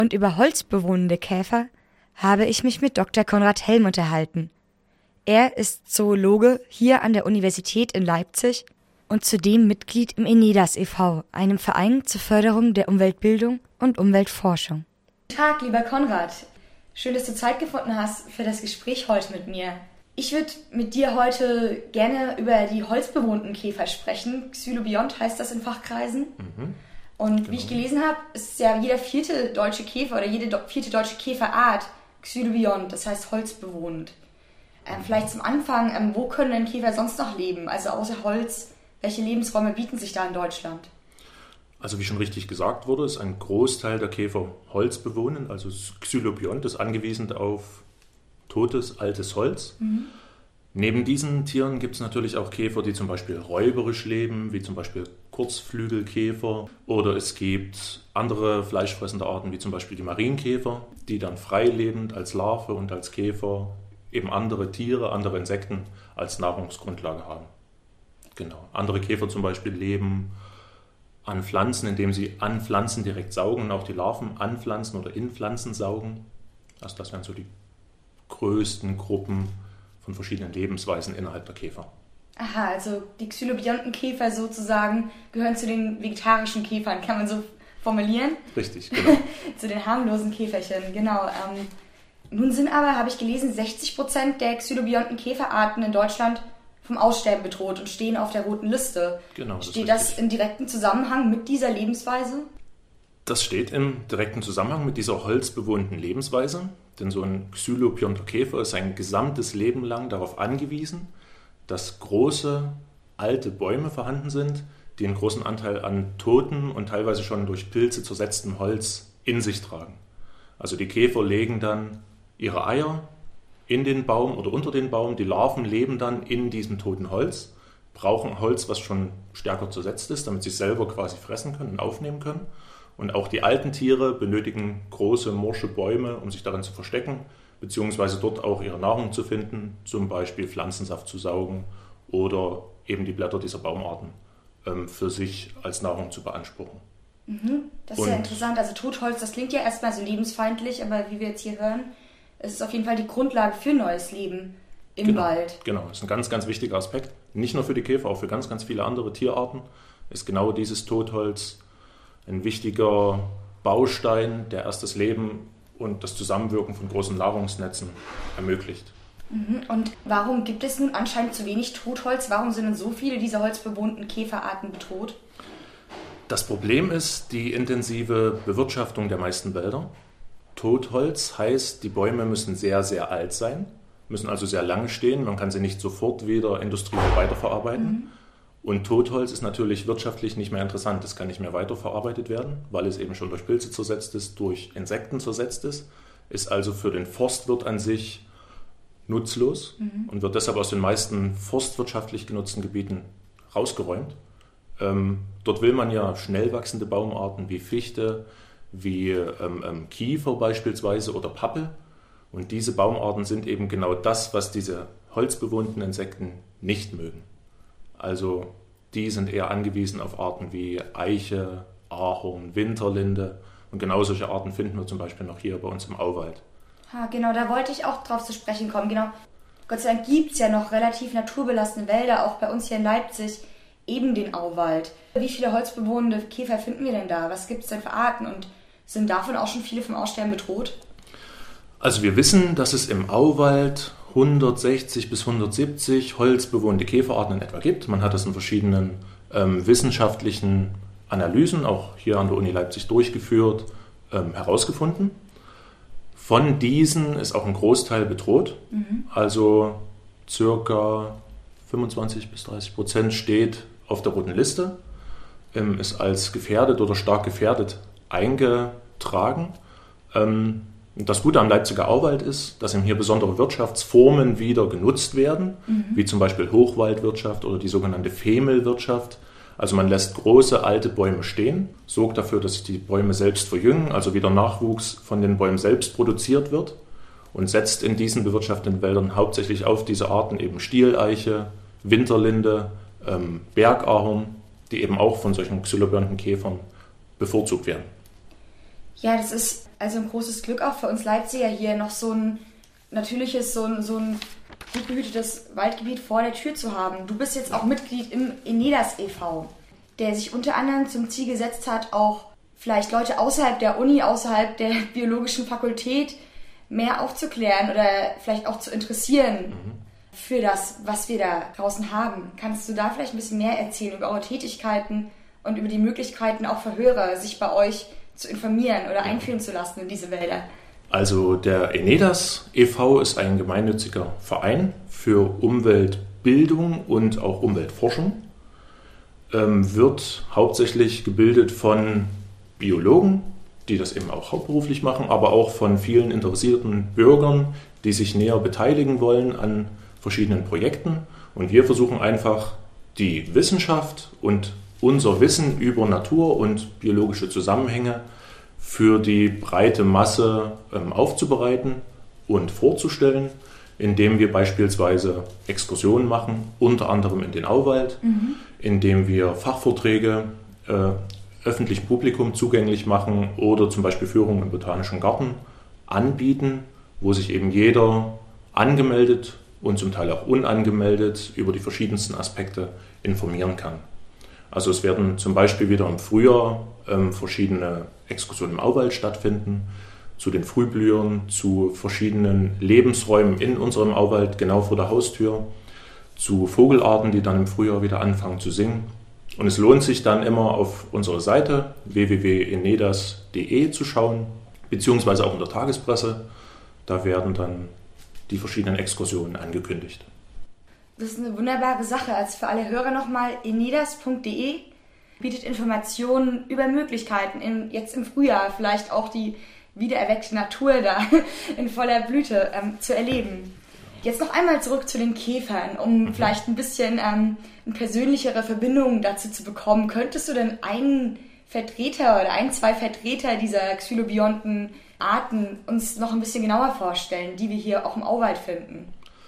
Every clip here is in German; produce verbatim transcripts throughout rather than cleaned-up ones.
Und über holzbewohnende Käfer habe ich mich mit Doktor Konrad Helm unterhalten. Er ist Zoologe hier an der Universität in Leipzig und zudem Mitglied im ENEDAS e V, einem Verein zur Förderung der Umweltbildung und Umweltforschung. Guten Tag, lieber Konrad. Schön, dass du Zeit gefunden hast für das Gespräch heute mit mir. Ich würde mit dir heute gerne über die holzbewohnten Käfer sprechen. Xylobiont heißt das in Fachkreisen. Mhm. Und genau. Wie ich gelesen habe, ist ja jeder vierte deutsche Käfer oder jede vierte deutsche Käferart Xylobiont, das heißt holzbewohnt. Ähm, vielleicht zum Anfang, ähm, wo können denn Käfer sonst noch leben? Also außer Holz, welche Lebensräume bieten sich da in Deutschland? Also wie schon richtig gesagt wurde, ist ein Großteil der Käfer holzbewohnend. Also Xylobiont ist angewiesen auf totes, altes Holz. Mhm. Neben diesen Tieren gibt es natürlich auch Käfer, die zum Beispiel räuberisch leben, wie zum Beispiel Kurzflügelkäfer. Oder es gibt andere fleischfressende Arten, wie zum Beispiel die Marienkäfer, die dann freilebend als Larve und als Käfer eben andere Tiere, andere Insekten als Nahrungsgrundlage haben. Genau. Andere Käfer zum Beispiel leben an Pflanzen, indem sie an Pflanzen direkt saugen und auch die Larven an Pflanzen oder in Pflanzen saugen. Also das wären so die größten Gruppen von verschiedenen Lebensweisen innerhalb der Käfer. Aha, also die Xylobiontenkäfer sozusagen gehören zu den vegetarischen Käfern, kann man so formulieren? Richtig, genau. Zu den harmlosen Käferchen, genau. Ähm, nun sind aber, habe ich gelesen, sechzig Prozent der Xylobiontenkäferarten in Deutschland vom Aussterben bedroht und stehen auf der roten Liste. Genau, das steht das in direktem Zusammenhang mit dieser Lebensweise? Das steht im direkten Zusammenhang mit dieser holzbewohnten Lebensweise, denn so ein Xylobionter Käfer ist sein gesamtes Leben lang darauf angewiesen, dass große, alte Bäume vorhanden sind, die einen großen Anteil an totem und teilweise schon durch Pilze zersetztem Holz in sich tragen. Also die Käfer legen dann ihre Eier in den Baum oder unter den Baum, die Larven leben dann in diesem toten Holz, brauchen Holz, was schon stärker zersetzt ist, damit sie es selber quasi fressen können und aufnehmen können. Und auch die alten Tiere benötigen große, morsche Bäume, um sich darin zu verstecken, beziehungsweise dort auch ihre Nahrung zu finden, zum Beispiel Pflanzensaft zu saugen oder eben die Blätter dieser Baumarten ähm, für sich als Nahrung zu beanspruchen. Mhm, das ist Und, ja interessant. Also Totholz, das klingt ja erstmal so lebensfeindlich, aber wie wir jetzt hier hören, es ist auf jeden Fall die Grundlage für neues Leben im genau, Wald. Genau, das ist ein ganz, ganz wichtiger Aspekt. Nicht nur für die Käfer, auch für ganz, ganz viele andere Tierarten ist genau dieses Totholz ein wichtiger Baustein, der erst das Leben und das Zusammenwirken von großen Nahrungsnetzen ermöglicht. Mhm. Und warum gibt es nun anscheinend zu wenig Totholz? Warum sind denn so viele dieser holzbewohnten Käferarten bedroht? Das Problem ist die intensive Bewirtschaftung der meisten Wälder. Totholz heißt, die Bäume müssen sehr, sehr alt sein, müssen also sehr lange stehen. Man kann sie nicht sofort wieder industriell weiterverarbeiten. Mhm. Und Totholz ist natürlich wirtschaftlich nicht mehr interessant. Es kann nicht mehr weiterverarbeitet werden, weil es eben schon durch Pilze zersetzt ist, durch Insekten zersetzt ist. Ist also für den Forstwirt an sich nutzlos mhm. und wird deshalb aus den meisten forstwirtschaftlich genutzten Gebieten rausgeräumt. Ähm, dort will man ja schnell wachsende Baumarten wie Fichte, wie ähm, ähm, Kiefer beispielsweise oder Pappel. Und diese Baumarten sind eben genau das, was diese holzbewohnten Insekten nicht mögen. Also die sind eher angewiesen auf Arten wie Eiche, Ahorn, Winterlinde. Und genau solche Arten finden wir zum Beispiel noch hier bei uns im Auwald. Ha, genau, da wollte ich auch drauf zu sprechen kommen. Genau. Gott sei Dank gibt es ja noch relativ naturbelassene Wälder, auch bei uns hier in Leipzig, eben den Auwald. Wie viele holzbewohnende Käfer finden wir denn da? Was gibt es denn für Arten und sind davon auch schon viele vom Aussterben bedroht? Also wir wissen, dass es im Auwald hundertsechzig bis hundertsiebzig holzbewohnte Käferarten in etwa gibt. Man hat das in verschiedenen ähm, wissenschaftlichen Analysen, auch hier an der Uni Leipzig durchgeführt, ähm, herausgefunden. Von diesen ist auch ein Großteil bedroht. Mhm. Also circa fünfundzwanzig bis dreißig Prozent steht auf der roten Liste, ähm, ist als gefährdet oder stark gefährdet eingetragen. Ähm, Das Gute am Leipziger Auwald ist, dass eben hier besondere Wirtschaftsformen wieder genutzt werden, mhm. wie zum Beispiel Hochwaldwirtschaft oder die sogenannte Femelwirtschaft. Also man lässt große alte Bäume stehen, sorgt dafür, dass sich die Bäume selbst verjüngen, also wieder Nachwuchs von den Bäumen selbst produziert wird und setzt in diesen bewirtschafteten Wäldern hauptsächlich auf diese Arten eben Stieleiche, Winterlinde, ähm, Bergahorn, die eben auch von solchen Xylobionten Käfern bevorzugt werden. Ja, das ist Also ein großes Glück auch für uns Leipziger hier noch so ein natürliches, so ein, so ein gut behütetes Waldgebiet vor der Tür zu haben. Du bist jetzt auch Mitglied im Enedas e V, der sich unter anderem zum Ziel gesetzt hat, auch vielleicht Leute außerhalb der Uni, außerhalb der biologischen Fakultät mehr aufzuklären oder vielleicht auch zu interessieren mhm. für das, was wir da draußen haben. Kannst du da vielleicht ein bisschen mehr erzählen über eure Tätigkeiten und über die Möglichkeiten auch für Hörer, sich bei euch zu informieren oder einführen zu lassen in diese Wälder? Also der Enedas e V ist ein gemeinnütziger Verein für Umweltbildung und auch Umweltforschung. Ähm, wird hauptsächlich gebildet von Biologen, die das eben auch hauptberuflich machen, aber auch von vielen interessierten Bürgern, die sich näher beteiligen wollen an verschiedenen Projekten. Und wir versuchen einfach die Wissenschaft und unser Wissen über Natur und biologische Zusammenhänge für die breite Masse ähm, aufzubereiten und vorzustellen, indem wir beispielsweise Exkursionen machen, unter anderem in den Auwald, mhm. indem wir Fachvorträge äh, öffentlichem Publikum zugänglich machen oder zum Beispiel Führungen im Botanischen Garten anbieten, wo sich eben jeder angemeldet und zum Teil auch unangemeldet über die verschiedensten Aspekte informieren kann. Also es werden zum Beispiel wieder im Frühjahr ähm, verschiedene Exkursionen im Auwald stattfinden, zu den Frühblühern, zu verschiedenen Lebensräumen in unserem Auwald, genau vor der Haustür, zu Vogelarten, die dann im Frühjahr wieder anfangen zu singen. Und es lohnt sich dann immer auf unserer Seite w w w punkt enedas punkt d e zu schauen, beziehungsweise auch in der Tagespresse. Da werden dann die verschiedenen Exkursionen angekündigt. Das ist eine wunderbare Sache. Also für alle Hörer nochmal, enedas punkt d e bietet Informationen über Möglichkeiten, in, jetzt im Frühjahr vielleicht auch die wiedererweckte Natur da in voller Blüte ähm, zu erleben. Jetzt noch einmal zurück zu den Käfern, um mhm. vielleicht ein bisschen ähm, eine persönlichere Verbindung dazu zu bekommen. Könntest du denn einen Vertreter oder ein, zwei Vertreter dieser xylobionten Arten uns noch ein bisschen genauer vorstellen, die wir hier auch im Auwald finden?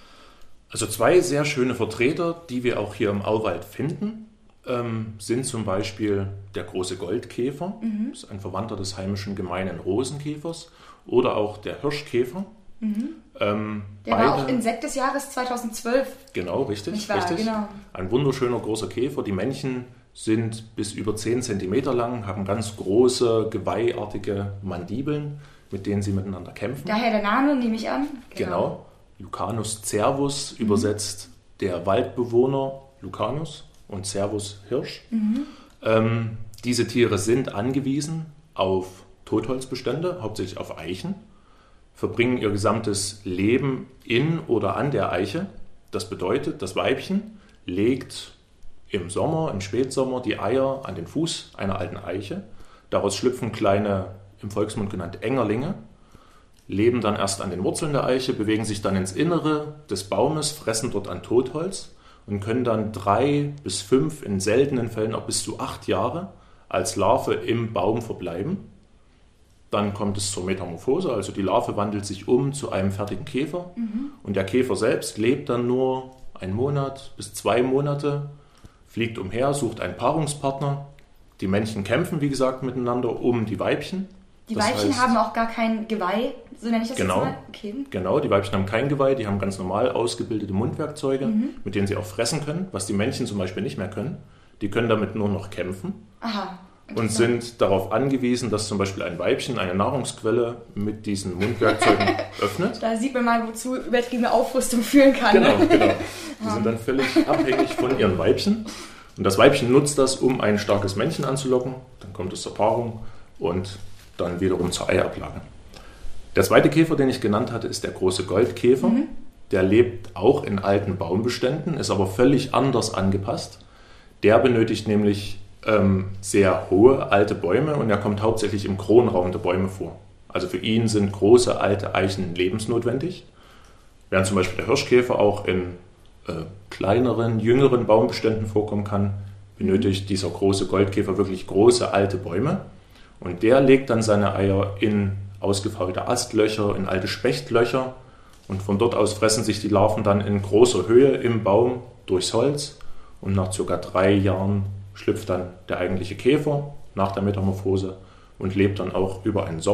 Also zwei sehr schöne Vertreter, die wir auch hier im Auwald finden, ähm, sind zum Beispiel der große Goldkäfer, mhm. das ist ein Verwandter des heimischen gemeinen Rosenkäfers, oder auch der Hirschkäfer. Mhm. Ähm, der beide, war auch Insekt des Jahres zweitausendzwölf. Genau, richtig. Nicht wahr? richtig. Genau. Ein wunderschöner großer Käfer. Die Männchen sind bis über zehn Zentimeter lang, haben ganz große, geweihartige Mandibeln, mit denen sie miteinander kämpfen. Daher der Name, nehme ich an. Genau. genau. Lucanus cervus, mhm. übersetzt der Waldbewohner Lucanus und Cervus Hirsch. Mhm. Ähm, diese Tiere sind angewiesen auf Totholzbestände, hauptsächlich auf Eichen, verbringen ihr gesamtes Leben in oder an der Eiche. Das bedeutet, das Weibchen legt im Sommer, im Spätsommer, die Eier an den Fuß einer alten Eiche. Daraus schlüpfen kleine, im Volksmund genannte Engerlinge, leben dann erst an den Wurzeln der Eiche, bewegen sich dann ins Innere des Baumes, fressen dort an Totholz und können dann drei bis fünf, in seltenen Fällen auch bis zu acht Jahre als Larve im Baum verbleiben. Dann kommt es zur Metamorphose, also die Larve wandelt sich um zu einem fertigen Käfer mhm. und der Käfer selbst lebt dann nur einen Monat bis zwei Monate, fliegt umher, sucht einen Paarungspartner. Die Männchen kämpfen, wie gesagt, miteinander um die Weibchen. Die das Weibchen heißt, haben auch gar kein Geweih, so nenne ich das genau, jetzt mal? Okay. Genau, die Weibchen haben kein Geweih, die haben ganz normal ausgebildete Mundwerkzeuge, mhm. mit denen sie auch fressen können, was die Männchen zum Beispiel nicht mehr können. Die können damit nur noch kämpfen. Aha. Und sind darauf angewiesen, dass zum Beispiel ein Weibchen eine Nahrungsquelle mit diesen Mundwerkzeugen öffnet. Da sieht man mal, wozu übertriebene Aufrüstung führen kann. Genau, genau. Die sind dann völlig abhängig von ihren Weibchen. Und das Weibchen nutzt das, um ein starkes Männchen anzulocken. Dann kommt es zur Paarung und dann wiederum zur Eiablage. Der zweite Käfer, den ich genannt hatte, ist der große Goldkäfer. Mhm. Der lebt auch in alten Baumbeständen, ist aber völlig anders angepasst. Der benötigt nämlich ähm, sehr hohe alte Bäume und er kommt hauptsächlich im Kronraum der Bäume vor. Also für ihn sind große alte Eichen lebensnotwendig. Während zum Beispiel der Hirschkäfer auch in äh, kleineren, jüngeren Baumbeständen vorkommen kann, benötigt dieser große Goldkäfer wirklich große alte Bäume. Und der legt dann seine Eier in ausgefaulte Astlöcher, in alte Spechtlöcher und von dort aus fressen sich die Larven dann in großer Höhe im Baum durchs Holz und nach ca. drei Jahren schlüpft dann der eigentliche Käfer nach der Metamorphose und lebt dann auch über einen Sommer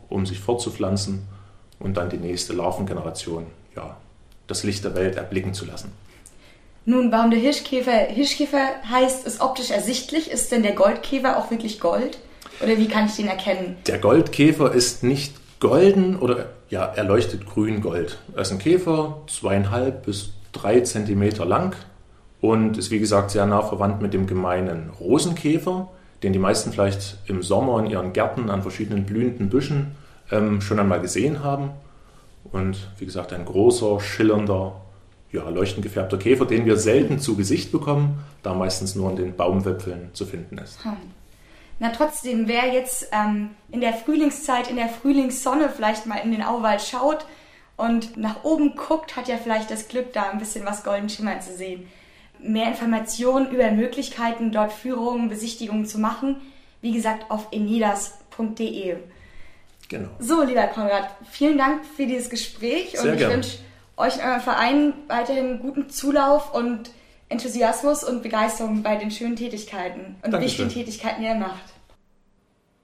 um sich fortzupflanzen und dann die nächste Larvengeneration, ja, das Licht der Welt erblicken zu lassen. Nun, warum der Hirschkäfer Hirschkäfer heißt, ist optisch ersichtlich. Ist denn der Goldkäfer auch wirklich Gold? Oder wie kann ich den erkennen? Der Goldkäfer ist nicht golden oder ja, er leuchtet grün-gold. Er ist ein Käfer, zweieinhalb bis drei Zentimeter lang und ist wie gesagt sehr nah verwandt mit dem gemeinen Rosenkäfer, den die meisten vielleicht im Sommer in ihren Gärten an verschiedenen blühenden Büschen ähm, schon einmal gesehen haben. Und wie gesagt, ein großer, schillernder, ja, leuchtend gefärbter Käfer, den wir selten zu Gesicht bekommen, da meistens nur in den Baumwipfeln zu finden ist. Hm. Na trotzdem, wer jetzt ähm, in der Frühlingszeit, in der Frühlingssonne vielleicht mal in den Auwald schaut und nach oben guckt, hat ja vielleicht das Glück, da ein bisschen was golden schimmern zu sehen. Mehr Informationen über Möglichkeiten, dort Führungen, Besichtigungen zu machen, wie gesagt, auf enedas punkt de. Genau. So, lieber Konrad, vielen Dank für dieses Gespräch. Sehr und ich gerne. wünsche euch und eurem Verein weiterhin guten Zulauf und Enthusiasmus und Begeisterung bei den schönen Tätigkeiten und Dankeschön. wichtigen Tätigkeiten, die ihr macht.